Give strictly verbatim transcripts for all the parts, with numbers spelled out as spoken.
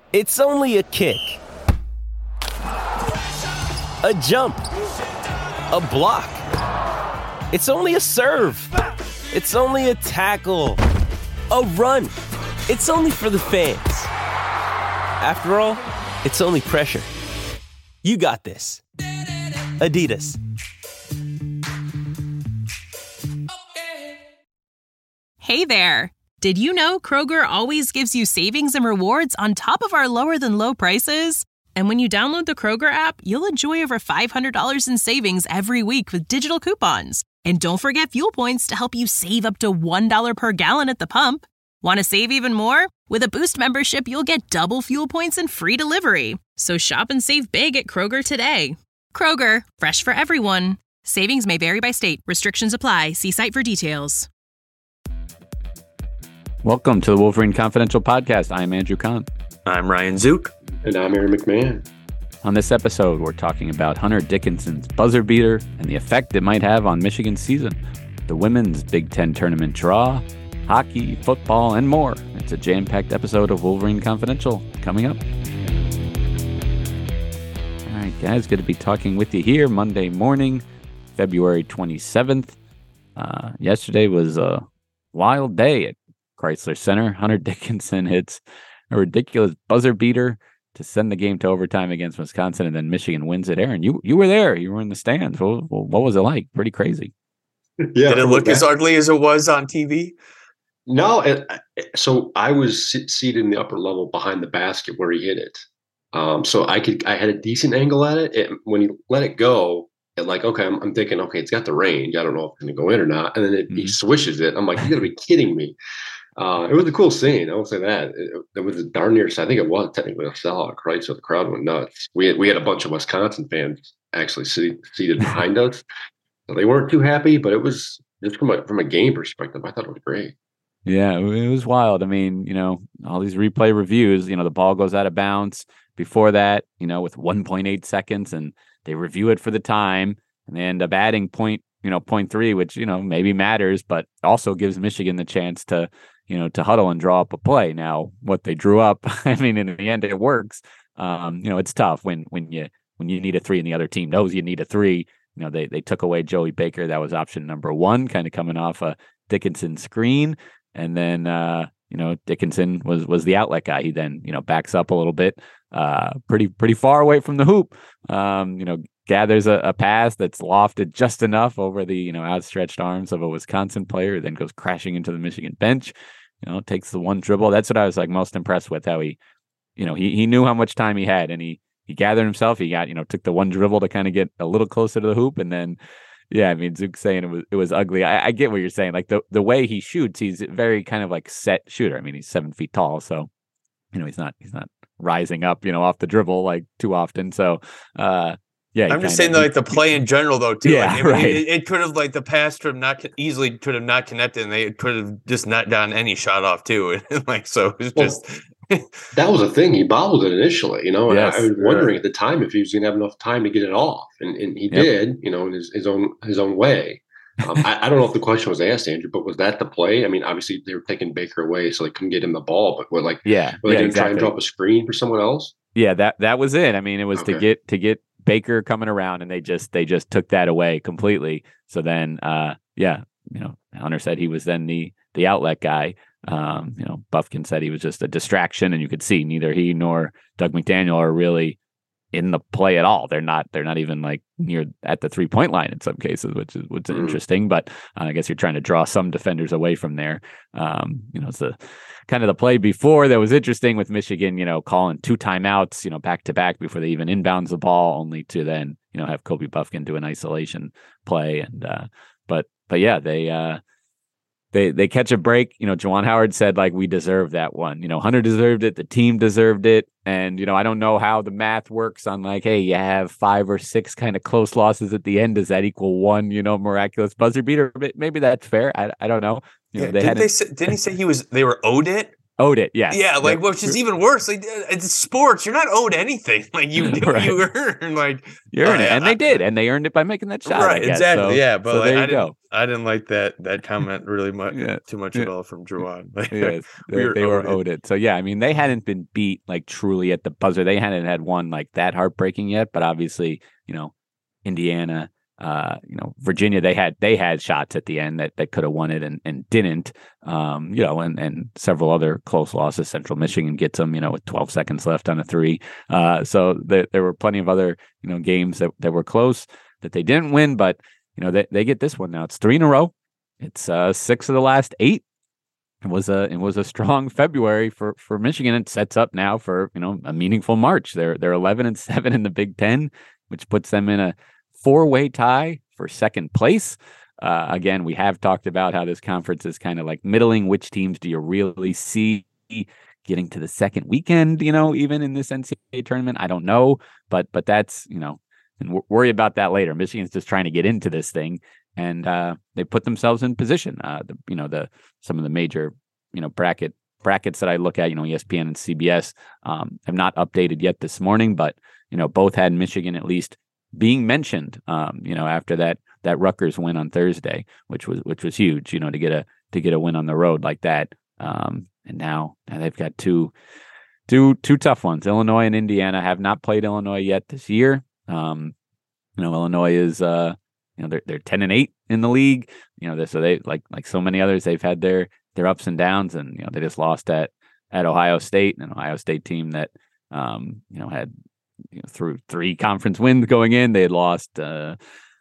It's only a kick, a jump, a block. It's only a serve. It's only a tackle, a run. It's only for the fans. After all, it's only pressure. You got this. Adidas. Hey there. Did you know Kroger always gives you savings and rewards on top of our lower than low prices? And when you download the Kroger app, you'll enjoy over five hundred dollars in savings every week with digital coupons. And don't forget fuel points to help you save up to one dollar per gallon at the pump. Want to save even more? With a Boost membership, you'll get double fuel points and free delivery. So shop and save big at Kroger today. Kroger, fresh for everyone. Savings may vary by state. Restrictions apply. See site for details. Welcome to the Wolverine Confidential Podcast. I'm Andrew Kahn. I'm Ryan Zook. And I'm Aaron McMahon. On this episode, we're talking about Hunter Dickinson's buzzer beater and the effect it might have on Michigan's season, the women's Big Ten tournament draw, hockey, football, and more. It's a jam-packed episode of Wolverine Confidential coming up. All right, guys, good to be talking with you here Monday morning, February twenty-seventh. Uh, yesterday was a wild day at Chrysler Center. Hunter Dickinson hits a ridiculous buzzer beater to send the game to overtime against Wisconsin, and then Michigan wins it. Aaron, you you were there. You were in the stands. What, what was it like? Pretty crazy. Yeah, did it look as ugly as it was on T V? No. It, so I was seated in the upper level behind the basket where he hit it. Um, so I could I had a decent angle at it. it when he let it go, it like, okay, I'm, I'm thinking, okay, it's got the range. I don't know if it's going to go in or not. And then it, mm-hmm. he swishes it. I'm like, you got to be kidding me. Uh, it was a cool scene. I will say that. It, it was a darn near, I think it was technically a sellout, right? So the crowd went nuts. We had, we had a bunch of Wisconsin fans actually seated, seated behind us. So they weren't too happy, but it was just from a, from a game perspective, I thought it was great. Yeah, it was wild. I mean, you know, all these replay reviews, you know, the ball goes out of bounds before that, you know, with one point eight seconds, and they review it for the time, and they end up adding point, you know, point three, which, you know, maybe matters, but also gives Michigan the chance to, you know, to huddle and draw up a play. Now, what they drew up, I mean, in the end, it works. Um, you know, it's tough when when you when you need a three and the other team knows you need a three. You know, they they took away Joey Baker. That was option number one, kind of coming off a Dickinson screen. And then, uh, you know, Dickinson was was the outlet guy. He then, you know, backs up a little bit, uh, pretty pretty far away from the hoop. Um, you know, gathers a, a pass that's lofted just enough over the, you know, outstretched arms of a Wisconsin player, then goes crashing into the Michigan bench. You know, takes the one dribble. That's what I was like most impressed with, how he, you know, he he knew how much time he had, and he he gathered himself. He got, you know, took the one dribble to kind of get a little closer to the hoop, and then, yeah, I mean, Zook's saying it was it was ugly. I, I get what you're saying. Like the the way he shoots, he's a very kind of like set shooter. I mean, he's seven feet tall, so you know he's not he's not rising up, you know, off the dribble like too often. So, uh, yeah, I'm just saying that, like the play in general, though, too. Yeah, like, right. It, it could have like the pass could have not easily could have not connected, and they could have just not gotten any shot off too. like so, it's well, just that was a thing. He bobbled it initially, you know. Yes, I, I was wondering at the time if he was going to have enough time to get it off, and, and he yep. did, you know, in his, his own his own way. Um, I, I don't know if the question was asked, Andrew, but was that the play? I mean, obviously they were taking Baker away, so they couldn't get him the ball. But what, like, yeah, were they yeah, going to exactly. try and drop a screen for someone else? Yeah, that that was it. I mean, it was okay. to get to get Baker coming around, and they just they just took that away completely. So then, uh, yeah, you know, Hunter said he was then the the outlet guy. Um, you know, Bufkin said he was just a distraction, and you could see neither he nor Doug McDaniel are really in the play at all. They're not. They're not even like near at the three point line in some cases, which is which is mm-hmm. interesting. But uh, I guess you're trying to draw some defenders away from there. Um, you know, it's the kind of the play before that was interesting with Michigan. You know, calling two timeouts, you know, back to back before they even inbounds the ball, only to then you know have Kobe Bufkin do an isolation play. And uh, but but yeah, they. Uh, They they catch a break. You know, Juwan Howard said, like, we deserved that one. You know, Hunter deserved it. The team deserved it. And, you know, I don't know how the math works on, like, hey, you have five or six kind of close losses at the end. Does that equal one, you know, miraculous buzzer beater? Maybe that's fair. I, I don't know. You know, yeah, they didn't, had they say, didn't he say he was, they were owed it? owed it. Yeah. Yeah, like Yep. which is even worse. Like it's sports. You're not owed anything. Like you do, Right. you earn. Like You earn uh, it, and I- they did, and they earned it by making that shot. I right, guess. exactly. So, yeah, but so like, there you I didn't, go. I didn't like that that comment really much, Yeah. too much Yeah. at all from Juwan. Like, Yes, we they, were they were owed it. owed it. So yeah, I mean, they hadn't been beat like truly at the buzzer. They hadn't had one like that heartbreaking yet. But obviously, you know, Indiana, uh, you know, Virginia, they had they had shots at the end that, that could have won it and, and didn't. Um, you know, and and several other close losses. Central Michigan gets them, you know, with twelve seconds left on a three. Uh, so there there were plenty of other you know games that, that were close that they didn't win, but you know they they get this one now. It's three in a row. It's uh, six of the last eight. It was a it was a strong February for, for Michigan. It sets up now for you know a meaningful March. They're they're eleven and seven in the Big Ten, which puts them in a four way tie for second place. Uh, again, we have talked about how this conference is kind of like middling. Which teams do you really see getting to the second weekend? You know, even in this N C double A tournament, I don't know, but but that's you know, and we'll worry about that later. Michigan's just trying to get into this thing. And uh, they put themselves in position. Uh, the, you know, the some of the major, you know, bracket brackets that I look at, you know, E S P N and C B S um, have not updated yet this morning, but you know, both had Michigan at least being mentioned. Um, you know, after that that Rutgers win on Thursday, which was which was huge. You know, to get a to get a win on the road like that. Um, and now, now they've got two two two tough ones. Illinois and Indiana have not played Illinois yet this year. Um, you know, Illinois is. Uh, You know, they're they're ten and eight in the league. You know, so they like like so many others, they've had their their ups and downs, and you know they just lost at at Ohio State, an Ohio State team that um you know had you know, through three conference wins going in, they had lost uh,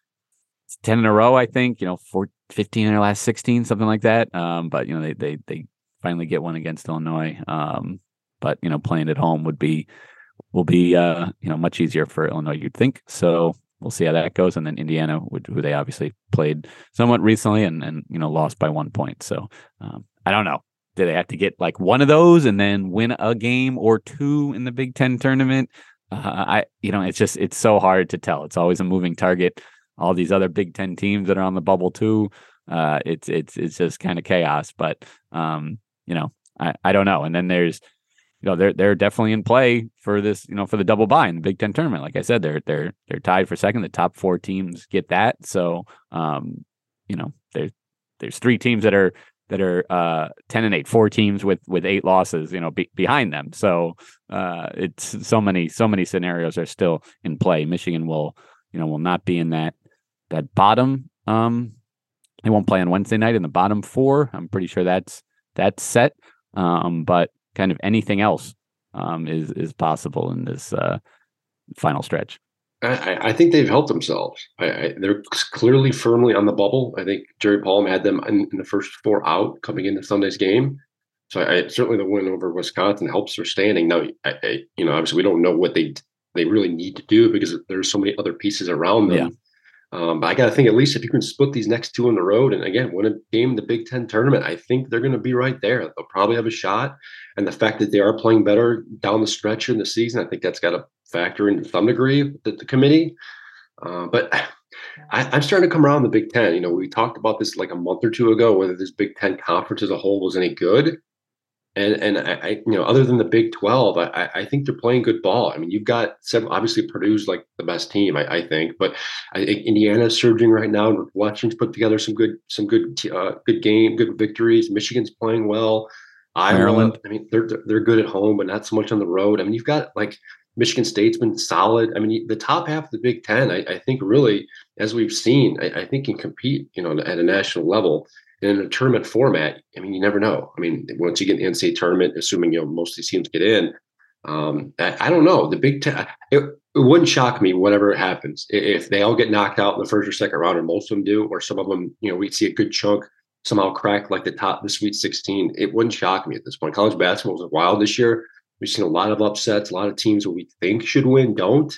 ten in a row, I think. You know, four, fifteen in their last sixteen, something like that. Um, but you know they they they finally get one against Illinois. Um, but you know playing at home would be will be uh you know much easier for Illinois, you'd think. So. We'll see how that goes. And then Indiana, who they obviously played somewhat recently and, and you know, lost by one point. So um, I don't know. Do they have to get like one of those and then win a game or two in the Big Ten tournament? Uh, I, you know, it's just, it's so hard to tell. It's always a moving target. All these other Big Ten teams that are on the bubble too. Uh, it's, it's, it's just kind of chaos, but um, you know, I, I don't know. And then there's, you know, they're they're definitely in play for this, you know, for the double bye in the Big Ten tournament. Like I said, they're they're they're tied for second. The top four teams get that. So, um, you know, there's there's three teams that are that are uh, ten and eight, four teams with with eight losses, you know, be, behind them. So, uh, it's so many so many scenarios are still in play. Michigan will, you know, will not be in that that bottom. Um, they won't play on Wednesday night in the bottom four. I'm pretty sure that's that's set. Um, but kind of anything else um, is is possible in this uh, final stretch. I, I think they've helped themselves. I, I, they're clearly firmly on the bubble. I think Jerry Palm had them in, in the first four out coming into Sunday's game. So I, certainly the win over Wisconsin helps their standing. Now, I, I, you know, obviously we don't know what they they really need to do because there's so many other pieces around them. Yeah. Um, but I got to think at least if you can split these next two on the road and again win a game in the Big Ten tournament, I think they're going to be right there. They'll probably have a shot. And the fact that they are playing better down the stretch in the season, I think that's got to factor in to some degree the, the committee. Uh, but I, I'm starting to come around the Big Ten. You know, we talked about this like a month or two ago, whether this Big Ten conference as a whole was any good. And and I, I you know, other than the Big twelve, I, I think they're playing good ball. I mean, you've got several. Obviously, Purdue's like the best team, I, I think. But I think Indiana's surging right now. And Washington's put together some good, some good, uh, good game, good victories. Michigan's playing well. Iowa, Maryland. I mean, they're they're good at home, but not so much on the road. I mean, you've got like Michigan State's been solid. I mean, the top half of the Big Ten, I, I think, really, as we've seen, I, I think can compete. You know, at a national level. And in a tournament format, I mean, you never know. I mean, once you get in the N C double A tournament, assuming you know most of these teams get in, um, I, I don't know. The Big Ten, it, it wouldn't shock me whatever happens if they all get knocked out in the first or second round, or most of them do, or some of them, you know, we see a good chunk somehow crack like the top, the Sweet sixteen. It wouldn't shock me at this point. College basketball was wild this year. We've seen a lot of upsets. A lot of teams that we think should win don't.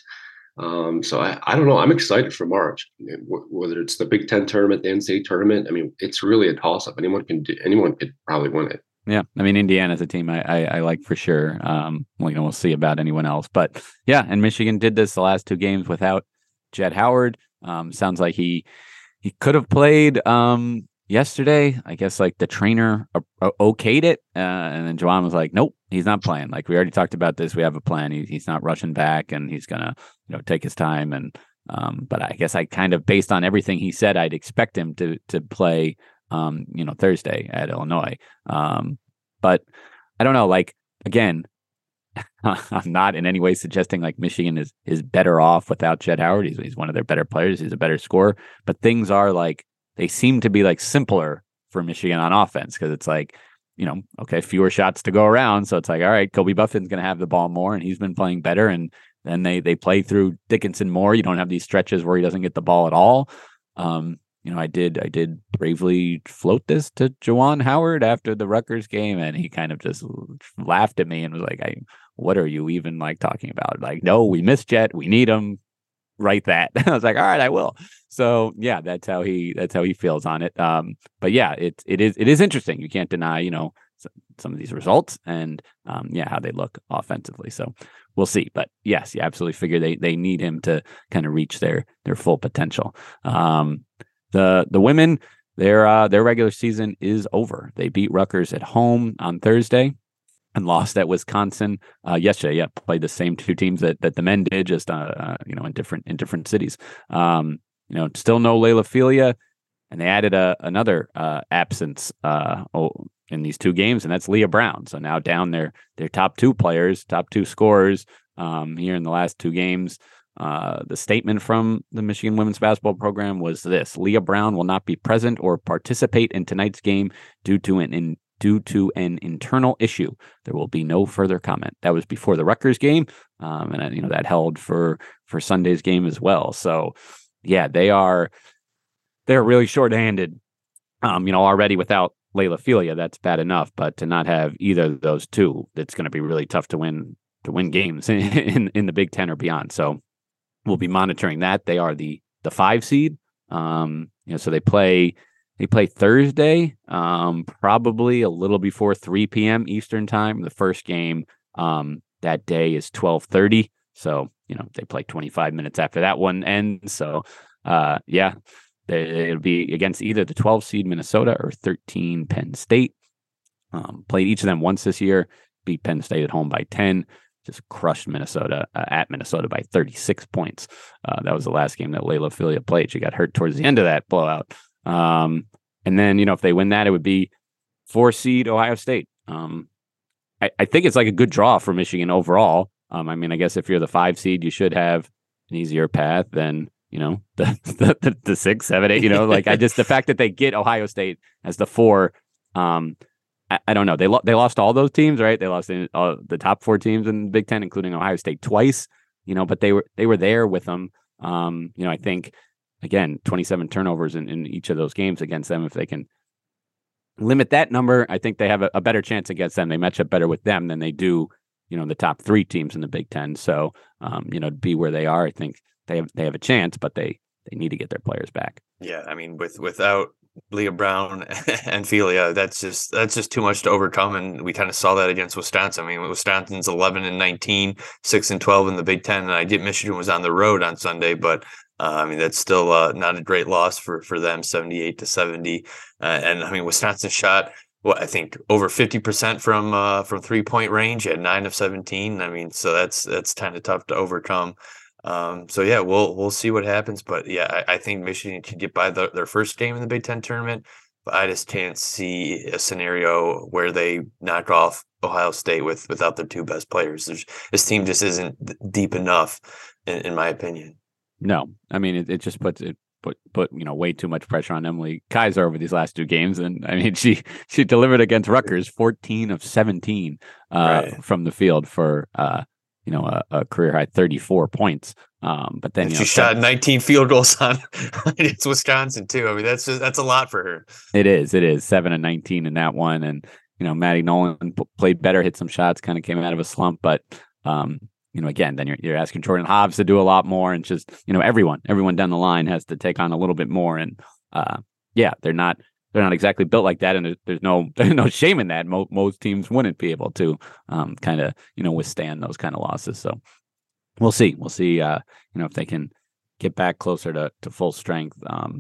Um, so I, I don't know. I'm excited for March, whether it's the Big Ten tournament, the N C double A tournament. I mean, it's really a toss up. Anyone can do, anyone could probably win it. Yeah. I mean, Indiana's a team I, I, I like for sure. Um, well, you know, we'll see about anyone else, but yeah. And Michigan did this the last two games without Jett Howard. Um, sounds like he, he could have played, um, yesterday, I guess like the trainer uh, uh, okayed it, uh, and then Juwan was like, "Nope, he's not playing. Like we already talked about this. We have a plan. He, he's not rushing back, and he's gonna, you know, take his time." And um, but I guess I kind of, based on everything he said, I'd expect him to to play, um, you know, Thursday at Illinois. Um, but I don't know. Like again, I'm not in any way suggesting like Michigan is is better off without Jett Howard. He's he's one of their better players. He's a better scorer. But things are like, they seem to be like simpler for Michigan on offense because it's like, you know, okay, fewer shots to go around. So it's like, all right, Kobe Buffin's going to have the ball more, and he's been playing better. And then they they play through Dickinson more. You don't have these stretches where he doesn't get the ball at all. Um, you know, I did I did bravely float this to Juwan Howard after the Rutgers game, and he kind of just laughed at me and was like, "I, what are you even like talking about? Like, no, we missed Jett. We need him. Write that." I was like, all right, I will. So yeah, that's how he that's how he feels on it. Um, but yeah, it it is it is interesting. You can't deny, you know, some of these results and um, yeah, how they look offensively. So we'll see. But yes, you absolutely figure they they need him to kind of reach their their full potential. Um, the the women, their uh, their regular season is over. They beat Rutgers at home on Thursday and lost at Wisconsin uh, yesterday. Yeah, played the same two teams that that the men did, just uh, uh, you know, in different in different cities. Um, you know, still no Layla Filia, and they added a another uh, absence uh, in these two games, and that's Leah Brown. So now down their their top two players, top two scorers um, here in the last two games. Uh, the statement from the Michigan women's basketball program was this: Leah Brown will not be present or participate in tonight's game due to an in due to an internal issue. There will be no further comment. That was before the Rutgers game, um, and you know that held for for Sunday's game as well. So yeah, they are they're really shorthanded. Um, you know, already without Layla Filia, that's bad enough. But to not have either of those two, it's going to be really tough to win to win games in, in in the Big Ten or beyond. So we'll be monitoring that. They are the the five seed. Um, you know, so they play they play Thursday, um, probably a little before three p.m. Eastern time. The first game um, that day is twelve thirty. So, you know, they play twenty-five minutes after that one ends. So, uh, yeah, they, it'll be against either the twelve seed Minnesota or thirteen Penn State. Um, played each of them once this year, beat Penn State at home by ten. Just crushed Minnesota uh, at Minnesota by thirty-six points. Uh, that was the last game that Layla Filia played. She got hurt towards the end of that blowout. Um, and then, you know, if they win that, it would be four seed Ohio State. Um, I, I think it's like a good draw for Michigan overall. Um, I mean, I guess if you're the five seed, you should have an easier path than, you know, the, the, the, the six, seven, eight, you know, like I just, the fact that they get Ohio State as the four, um, I, I don't know. They lo- they lost all those teams, right? They lost in, uh, the top four teams in the Big Ten, including Ohio State twice, you know, but they were, they were there with them. Um, you know, I think again, twenty-seven turnovers in, in each of those games against them. If they can limit that number, I think they have a, a better chance against them. They match up better with them than they do, you know, the top three teams in the Big Ten. So, um, you know, to be where they are, I think they have they have a chance, but they they need to get their players back. Yeah, I mean, with without Leah Brown and Filia, that's just that's just too much to overcome, and we kind of saw that against Wisconsin. I mean, Wisconsin's eleven and nineteen, six and twelve in the Big Ten, and I get Michigan was on the road on Sunday, but uh, I mean that's still uh, not a great loss for for them, seventy-eight to seventy, uh, and I mean Wisconsin shot what I think over fifty percent from uh, from three point range at nine of seventeen. I mean, so that's that's kind of tough to overcome. Um, so yeah, we'll we'll see what happens, but yeah, I, I think Michigan could get by the, their first game in the Big Ten tournament, but I just can't see a scenario where they knock off Ohio State with without their two best players. There's, this team just isn't deep enough, in, in my opinion. No, I mean it, it just puts it put put you know way too much pressure on Emily Kaiser over these last two games, and I mean she she delivered against Rutgers fourteen of seventeen uh, right. from the field for. Uh, you know, a, a career high thirty-four points. Um, but then and you she know, shot nineteen field goals on it's Wisconsin too. I mean, that's just, that's a lot for her. It is, it is seven and nineteen in that one. And, you know, Maddie Nolan p- played better, hit some shots, kind of came out of a slump, but um, you know, again, then you're, you're asking Jordan Hobbs to do a lot more, and just, you know, everyone, everyone down the line has to take on a little bit more. And uh, yeah, they're not, They're not exactly built like that, and there's, there's no there's no shame in that. Mo- most teams wouldn't be able to um, kind of you know withstand those kind of losses. So we'll see. We'll see. Uh, you know if they can get back closer to, to full strength. Um,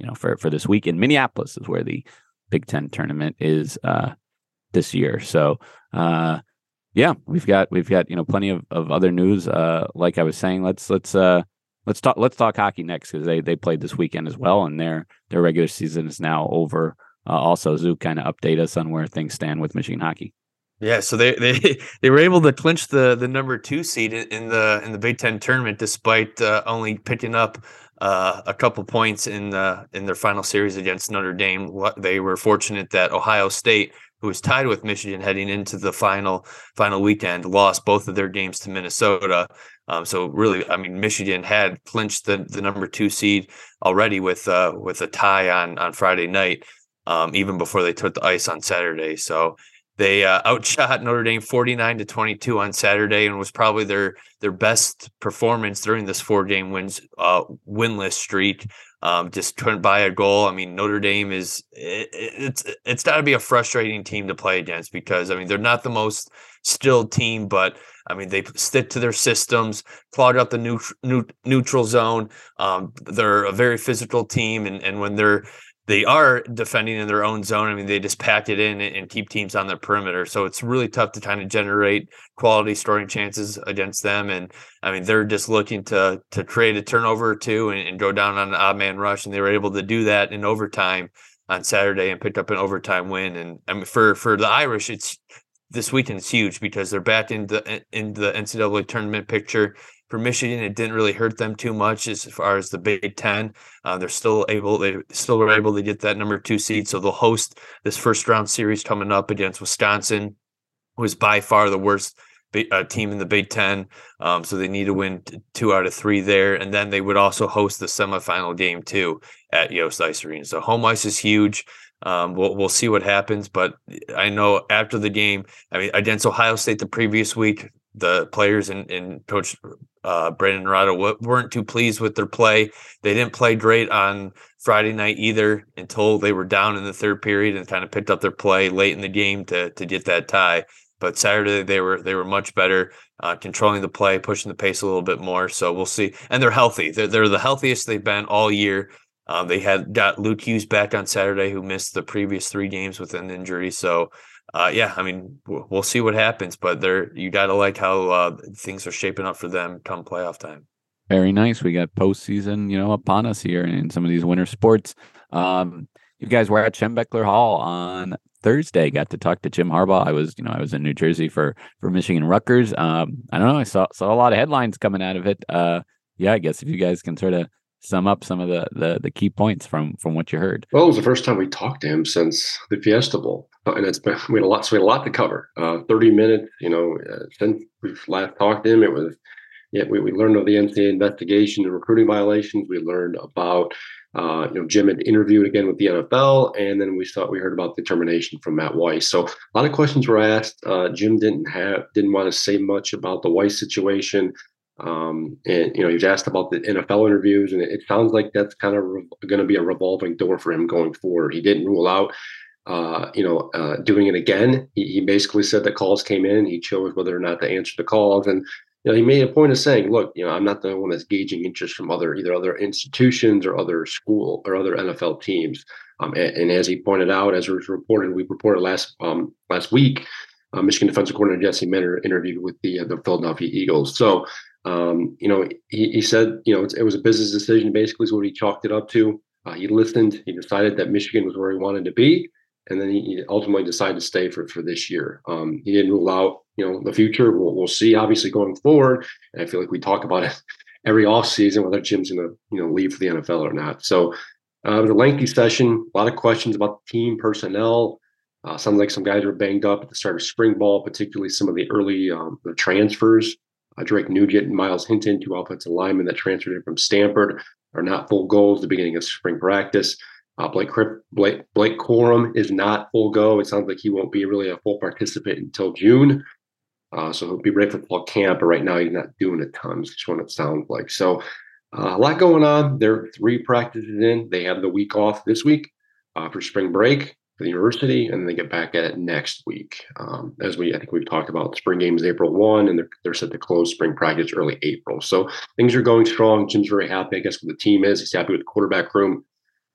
you know, for, for this week in Minneapolis is where the Big Ten tournament is uh, this year. So, uh, yeah, we've got we've got you know plenty of, of other news. Uh, like I was saying, let's let's uh, let's talk let's talk hockey next because they they played this weekend as well, and their their regular season is now over. Uh, also, Zook, kind of update us on where things stand with Michigan hockey. Yeah, so they they they were able to clinch the the number two seed in the in the Big Ten tournament despite uh, only picking up uh, a couple points in the in their final series against Notre Dame. They were fortunate that Ohio State, who was tied with Michigan heading into the final final weekend, lost both of their games to Minnesota. Um, so really, I mean, Michigan had clinched the, the number two seed already with uh, with a tie on on Friday night, um, even before they took the ice on Saturday. So they uh, outshot Notre Dame forty-nine to twenty-two on Saturday, and was probably their their best performance during this four game wins uh, winless streak. Um, just couldn't buy a goal. I mean, Notre Dame is it, it's it's got to be a frustrating team to play against because I mean they're not the most skilled team, but I mean they stick to their systems, clog up the neutral, neutral zone. Um, they're a very physical team, and and when they're they are defending in their own zone, I mean they just pack it in and, and keep teams on their perimeter. So it's really tough to kind of generate quality scoring chances against them. And I mean they're just looking to to create a turnover or two and, and go down on an odd man rush, and they were able to do that in overtime on Saturday and picked up an overtime win. And I mean for for the Irish, it's this weekend is huge because they're back in the in the N C double A tournament picture. For Michigan, it didn't really hurt them too much as far as the Big Ten. Uh, they're still able, they still were able to get that number two seed. So they'll host this first round series coming up against Wisconsin, who is by far the worst uh, team in the Big Ten. Um, so they need to win two out of three there. And then they would also host the semifinal game too at Yost Ice Arena. So home ice is huge. Um, we'll we'll see what happens, but I know after the game, I mean against Ohio State the previous week, the players and, and Coach uh, Brandon Naurato weren't too pleased with their play. They didn't play great on Friday night either until they were down in the third period and kind of picked up their play late in the game to to get that tie. But Saturday they were they were much better, uh, controlling the play, pushing the pace a little bit more. So we'll see. And they're healthy. They're they're the healthiest they've been all year. Um, they had got Luke Hughes back on Saturday, who missed the previous three games with an injury. So, uh, yeah, I mean, we'll, we'll see what happens. But they're you got to like how uh, things are shaping up for them come playoff time. Very nice. We got postseason, you know, upon us here in some of these winter sports. Um, you guys were at Schembechler Hall on Thursday. Got to talk to Jim Harbaugh. I was, you know, I was in New Jersey for for Michigan Rutgers. Um, I don't know. I saw saw a lot of headlines coming out of it. Uh, yeah, I guess if you guys can sort of sum up some of the, the the key points from from what you heard. Well, it was the first time we talked to him since the Fiesta Bowl, and it's been we had a lot. So we had a lot to cover. Uh, Thirty minutes, you know, uh, since we last talked to him, it was yeah. We, we learned of the N C A A investigation and recruiting violations. We learned about uh, you know Jim had interviewed again with the N F L, and then we thought we heard about the termination from Matt Weiss. So a lot of questions were asked. Uh, Jim didn't have didn't want to say much about the Weiss situation. Um, and, you know, he was asked about the N F L interviews, and it, it sounds like that's kind of re- going to be a revolving door for him going forward. He didn't rule out, uh, you know, uh, doing it again. He, he basically said that calls came in. He chose whether or not to answer the calls. And, you know, he made a point of saying, look, you know, I'm not the one that's gauging interest from other, either other institutions or other school or other N F L teams. Um, and, and as he pointed out, as was reported, we reported last, um, last week, uh, Michigan defensive coordinator Jesse Minter interviewed with the, uh, the Philadelphia Eagles. So, Um, you know, he, he said, you know, it's, it was a business decision, basically is what he chalked it up to. Uh, he listened, he decided that Michigan was where he wanted to be, and then he, he ultimately decided to stay for, for this year. Um, he didn't rule out, you know, the future. We'll, we'll see, obviously, going forward. And I feel like we talk about it every offseason, whether Jim's going to, you know, leave for the N F L or not. So uh, it was a lengthy session, a lot of questions about the team personnel. Uh, sounds like some guys were banged up at the start of spring ball, particularly some of the early um, the transfers. Uh, Drake Nugent and Miles Hinton, two offensive linemen that transferred in from Stanford, are not full goals at the beginning of spring practice. Uh, Blake, Blake Blake Corum is not full go. It sounds like he won't be really a full participant until June. Uh, so he'll be ready for fall camp, but right now he's not doing a ton. That's what it sounds like. So uh, a lot going on. They're three practices in. They have the week off this week uh, for spring break for the university, and then they get back at it next week. Um, as we, I think we've talked about, spring game is April first, and they're, they're set to close spring practice early April. So things are going strong. Jim's very happy, I guess, with the team is. He's happy with the quarterback room.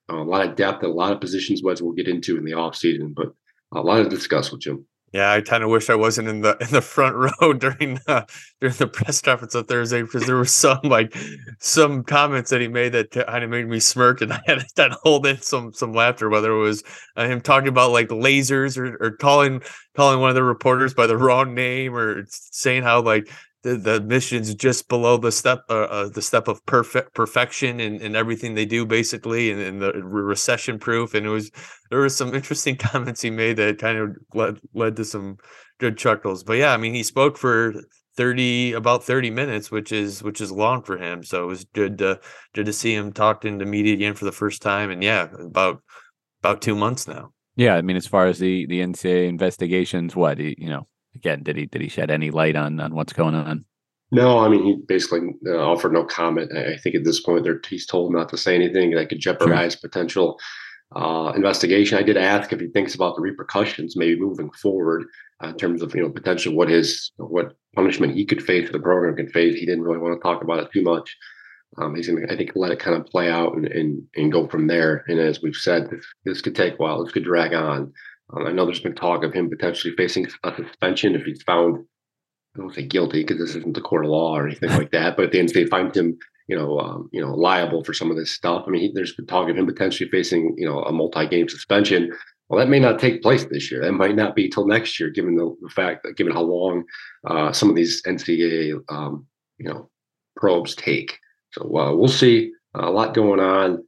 a lot of depth, a lot of positions, as we'll get into in the offseason, but a lot to discuss with Jim. Yeah, I kind of wish I wasn't in the in the front row during the during the press conference on Thursday, because there were some like some comments that he made that kind of made me smirk, and I had to hold in some some laughter. Whether it was uh, him talking about like lasers, or, or calling calling one of the reporters by the wrong name, or saying how like the, the mission's just below the step uh, uh, the step of perfect perfection and and everything they do basically, and, and the recession proof. And it was there were some interesting comments he made that kind of led led to some good chuckles. But yeah, I mean, he spoke for thirty about thirty minutes, which is which is long for him. So it was good to good to see him talking to media again for the first time. And yeah, about about two months now. Yeah, I mean, as far as the the N C double A investigations, what you know. Again, did he did he shed any light on, on what's going on? No, I mean, he basically uh, offered no comment. I, I think at this point, he's told not to say anything that could jeopardize sure. potential uh, investigation. I did ask if he thinks about the repercussions, maybe moving forward, uh, in terms of you know potential what his what punishment he could face, or the program could face. He didn't really want to talk about it too much. Um, he's going to, I think, let it kind of play out and, and and go from there. And as we've said, this, this could take a while. This could drag on. Um, I know there's been talk of him potentially facing a suspension if he's found, I don't say guilty because this isn't the court of law or anything like that, but at the end they find him, you know, um, you know, liable for some of this stuff. I mean, he, there's been talk of him potentially facing, you know, a multi-game suspension. Well, that may not take place this year. That might not be till next year, given the, the fact that given how long uh, some of these N C double A, um, you know, probes take. So uh, we'll see. Uh, a lot going on.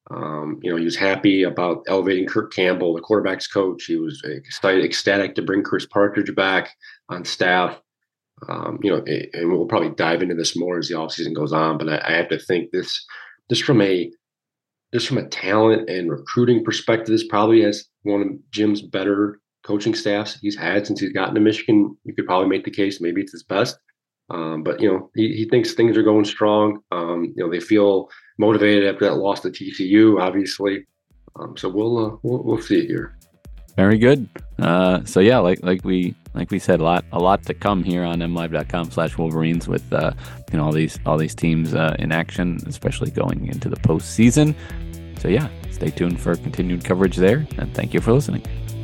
Um, you know, he was happy about elevating Kirk Campbell, the quarterback's coach. He was excited, ecstatic to bring Chris Partridge back on staff. Um, you know, and we'll probably dive into this more as the offseason goes on. But I, I have to think this, just from a, just from a talent and recruiting perspective, this probably has one of Jim's better coaching staffs he's had since he's gotten to Michigan. You could probably make the case maybe it's his best. Um, but, you know, he, he thinks things are going strong. Um, you know, they feel motivated after that loss to T C U, obviously. Um, so we'll, uh, we'll we'll see it here. Very good. Uh, so yeah, like like we like we said, a lot a lot to come here on M Live dot com slash Wolverines with uh, you know all these all these teams uh, in action, especially going into the postseason. So yeah, stay tuned for continued coverage there, and thank you for listening.